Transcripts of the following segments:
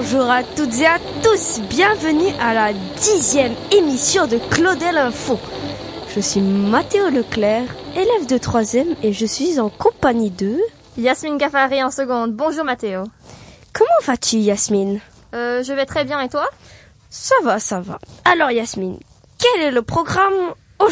Bonjour à toutes et à tous, bienvenue à la 10e émission de Claudel Info. Je suis Mathéo Leclerc, élève de 3e et je suis en compagnie de... Yasmine Ghaffari en seconde. Bonjour Mathéo. Comment vas-tu Yasmine ? Je vais très bien et toi ? Ça va. Alors Yasmine, quel est le programme aujourd'hui ?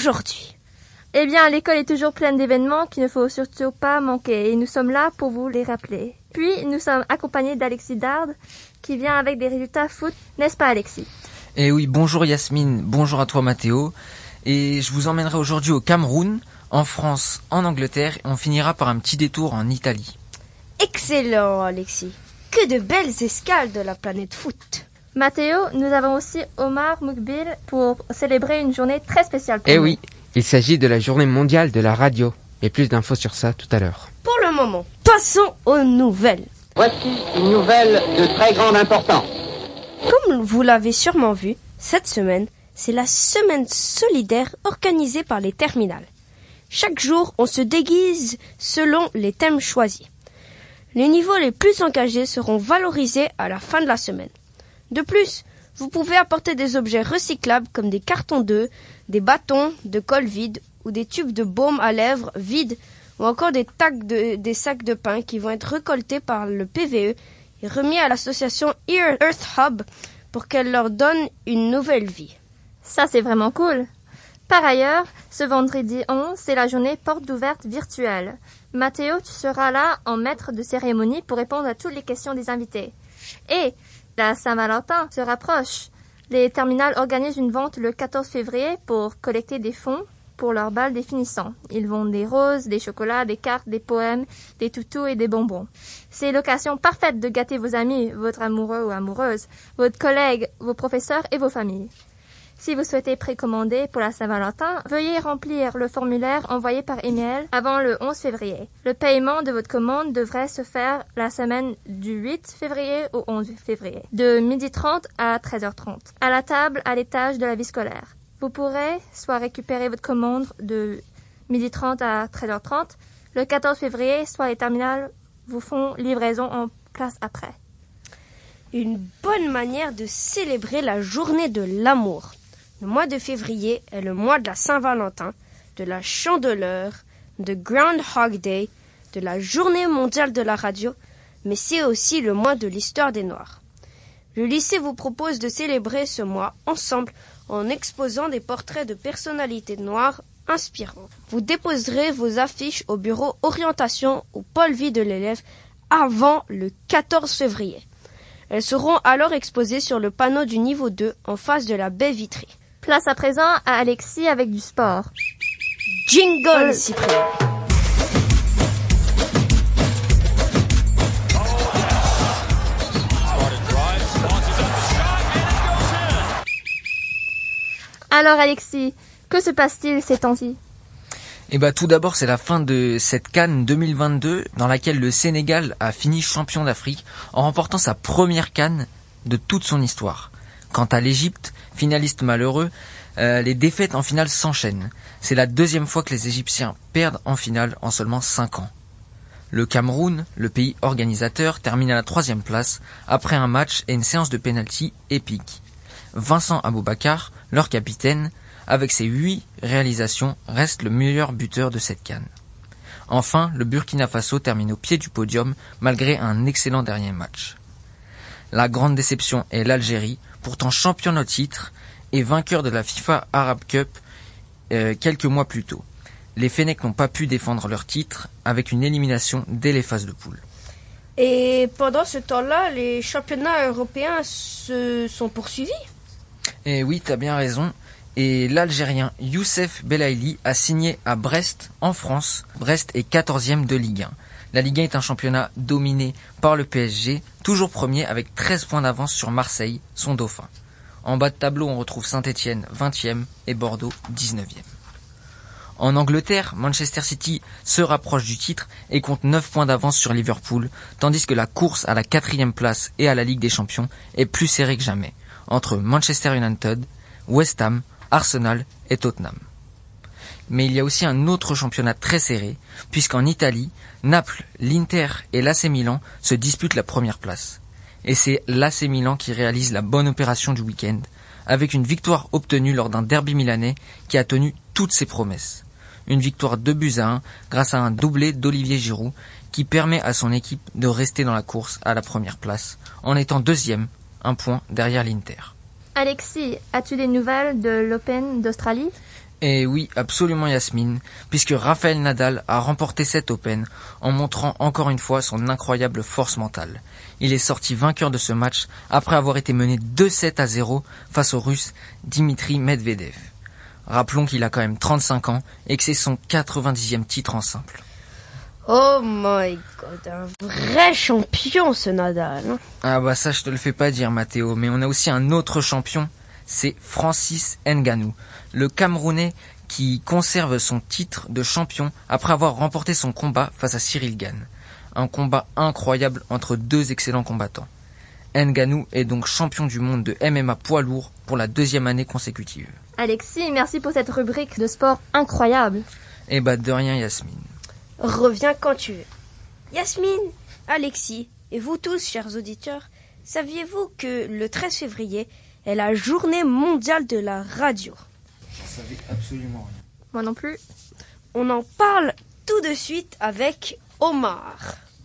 Eh bien, l'école est toujours pleine d'événements qu'il ne faut surtout pas manquer et nous sommes là pour vous les rappeler. Puis, nous sommes accompagnés d'Alexis Dard qui vient avec des résultats foot, n'est-ce pas Alexis ? Eh oui, bonjour Yasmine, bonjour à toi Mathéo. Et je vous emmènerai aujourd'hui au Cameroun, en France, en Angleterre et on finira par un petit détour en Italie. Excellent Alexis, que de belles escales de la planète foot. Mathéo, nous avons aussi Omar Moukbil pour célébrer une journée très spéciale pour nous. Oui, il s'agit de la journée mondiale de la radio. Et plus d'infos sur ça tout à l'heure. Pour le moment, passons aux nouvelles. Voici une nouvelle de très grande importance. Comme vous l'avez sûrement vu, cette semaine, c'est la semaine solidaire organisée par les terminales. Chaque jour, on se déguise selon les thèmes choisis. Les niveaux les plus engagés seront valorisés à la fin de la semaine. De plus, vous pouvez apporter des objets recyclables comme des cartons d'œufs, des bâtons de colle vides ou des tubes de baume à lèvres vides ou encore des sacs de pain qui vont être récoltés par le PVE et remis à l'association Earth Hub pour qu'elle leur donne une nouvelle vie. Ça, c'est vraiment cool. Par ailleurs, ce vendredi 11, c'est la journée porte ouverte virtuelle. Mathéo, tu seras là en maître de cérémonie pour répondre à toutes les questions des invités. Et la Saint-Valentin se rapproche. Les terminales organisent une vente le 14 février pour collecter des fonds pour leur bal des finissants. Ils vendent des roses, des chocolats, des cartes, des poèmes, des toutous et des bonbons. C'est l'occasion parfaite de gâter vos amis, votre amoureux ou amoureuse, votre collègue, vos professeurs et vos familles. Si vous souhaitez précommander pour la Saint-Valentin, veuillez remplir le formulaire envoyé par email avant le 11 février. Le paiement de votre commande devrait se faire la semaine du 8 février au 11 février, de 12h30 à 13h30, à la table à l'étage de la vie scolaire. Vous pourrez soit récupérer votre commande de 12h30 à 13h30 le 14 février, soit les terminales vous font livraison en place après. Une bonne manière de célébrer la journée de l'amour. Le mois de février est le mois de la Saint-Valentin, de la Chandeleur, de Groundhog Day, de la Journée mondiale de la radio, mais c'est aussi le mois de l'histoire des Noirs. Le lycée vous propose de célébrer ce mois ensemble en exposant des portraits de personnalités noires inspirants. Vous déposerez vos affiches au bureau orientation ou pôle vie de l'élève avant le 14 février. Elles seront alors exposées sur le panneau du niveau 2 en face de la baie vitrée. Place à présent à Alexis avec du sport. Jingle, Cyprien. Alors Alexis, que se passe-t-il ces temps-ci ? Tout d'abord, c'est la fin de cette CAN 2022 dans laquelle le Sénégal a fini champion d'Afrique en remportant sa première CAN de toute son histoire. Quant à l'Égypte, finaliste malheureux, les défaites en finale s'enchaînent. C'est la deuxième fois que les Égyptiens perdent en finale en seulement 5 ans. Le Cameroun, le pays organisateur, termine à la 3e place après un match et une séance de pénalty épique. Vincent Aboubakar, leur capitaine, avec ses 8 réalisations, reste le meilleur buteur de cette CAN. Enfin, le Burkina Faso termine au pied du podium malgré un excellent dernier match. La grande déception est l'Algérie, pourtant championne au titre et vainqueur de la FIFA Arab Cup quelques mois plus tôt. Les Fennecs n'ont pas pu défendre leur titre avec une élimination dès les phases de poule. Et pendant ce temps-là, les championnats européens se sont poursuivis ? Et oui, t'as bien raison. Et l'Algérien Youssef Belaïli a signé à Brest, en France. Brest est 14e de Ligue 1. La Ligue 1 est un championnat dominé par le PSG, toujours premier avec 13 points d'avance sur Marseille, son dauphin. En bas de tableau, on retrouve Saint-Étienne 20e et Bordeaux 19e. En Angleterre, Manchester City se rapproche du titre et compte 9 points d'avance sur Liverpool, tandis que la course à la 4e place et à la Ligue des Champions est plus serrée que jamais, entre Manchester United, West Ham, Arsenal et Tottenham. Mais il y a aussi un autre championnat très serré, puisqu'en Italie, Naples, l'Inter et l'AC Milan se disputent la première place. Et c'est l'AC Milan qui réalise la bonne opération du week-end, avec une victoire obtenue lors d'un derby milanais qui a tenu toutes ses promesses. Une victoire 2-1 grâce à un doublé d'Olivier Giroud qui permet à son équipe de rester dans la course à la première place, en étant deuxième, un point derrière l'Inter. Alexis, as-tu des nouvelles de l'Open d'Australie ? Et oui, absolument Yasmine, puisque Rafael Nadal a remporté cet Open en montrant encore une fois son incroyable force mentale. Il est sorti vainqueur de ce match après avoir été mené 2-7-0 face au Russe Dimitri Medvedev. Rappelons qu'il a quand même 35 ans et que c'est son 90e titre en simple. Oh my god, un vrai champion ce Nadal. Ah bah ça je te le fais pas dire Mathéo, mais on a aussi un autre champion, c'est Francis Ngannou, le Camerounais qui conserve son titre de champion après avoir remporté son combat face à Cyril Gane. Un combat incroyable entre deux excellents combattants. Ngannou est donc champion du monde de MMA poids lourd pour la 2e année consécutive. Alexis, merci pour cette rubrique de sport incroyable. Eh bah de rien Yasmine. Reviens quand tu veux. Yasmine, Alexis et vous tous, chers auditeurs, saviez-vous que le 13 février est la journée mondiale de la radio ? Je savais absolument rien. Moi non plus. On en parle tout de suite avec Omar.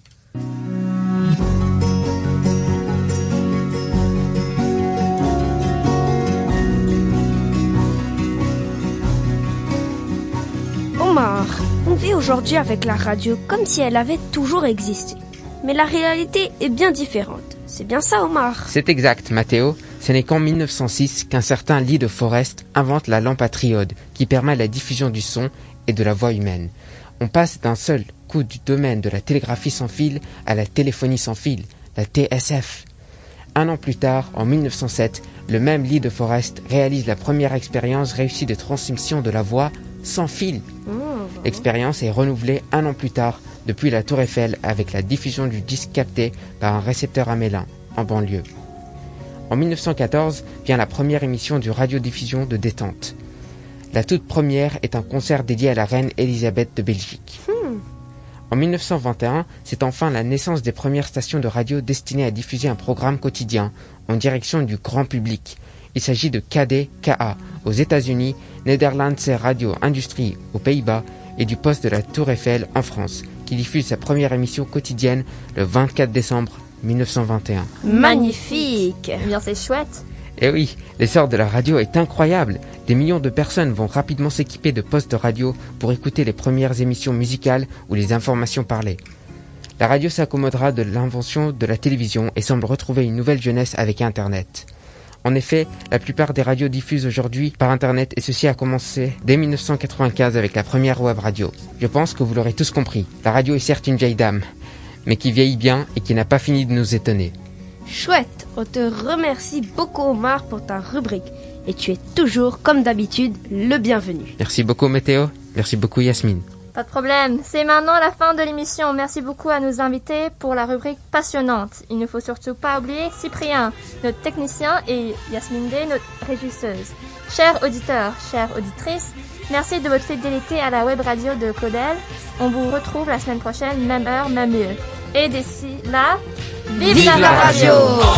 Omar, on vit aujourd'hui avec la radio comme si elle avait toujours existé. Mais la réalité est bien différente. C'est bien ça, Omar ? C'est exact, Mathéo. Ce n'est qu'en 1906 qu'un certain Lee de Forest invente la lampe à triode qui permet la diffusion du son et de la voix humaine. On passe d'un seul coup du domaine de la télégraphie sans fil à la téléphonie sans fil, la TSF. Un an plus tard, en 1907, le même Lee de Forest réalise la première expérience réussie de transmission de la voix sans fil. L'expérience est renouvelée un an plus tard depuis la Tour Eiffel avec la diffusion du disque capté par un récepteur à Mélin, en banlieue. En 1914 vient la première émission de radiodiffusion de détente. La toute première est un concert dédié à la reine Élisabeth de Belgique. En 1921, c'est enfin la naissance des premières stations de radio destinées à diffuser un programme quotidien en direction du grand public. Il s'agit de KDKA aux États-Unis, Nederlandse Radio Industrie aux Pays-Bas et du poste de la Tour Eiffel en France, qui diffuse sa première émission quotidienne le 24 décembre 1921. Magnifique ! Eh bien, c'est chouette. Eh oui, l'essor de la radio est incroyable. Des millions de personnes vont rapidement s'équiper de postes de radio pour écouter les premières émissions musicales ou les informations parlées. La radio s'accommodera de l'invention de la télévision et semble retrouver une nouvelle jeunesse avec Internet. En effet, la plupart des radios diffusent aujourd'hui par Internet et ceci a commencé dès 1995 avec la première web radio. Je pense que vous l'aurez tous compris, la radio est certes une vieille dame, mais qui vieillit bien et qui n'a pas fini de nous étonner. Chouette, on te remercie beaucoup Omar pour ta rubrique et tu es toujours, comme d'habitude, le bienvenu. Merci beaucoup Météo, merci beaucoup Yasmine. Pas de problème. C'est maintenant la fin de l'émission. Merci beaucoup à nos invités pour la rubrique passionnante. Il ne faut surtout pas oublier Cyprien, notre technicien, et Yasmine Day, notre régisseuse. Chers auditeurs, chères auditrices, merci de votre fidélité à la web radio de Claudel. On vous retrouve la semaine prochaine, même heure, même lieu. Et d'ici là, vive la radio!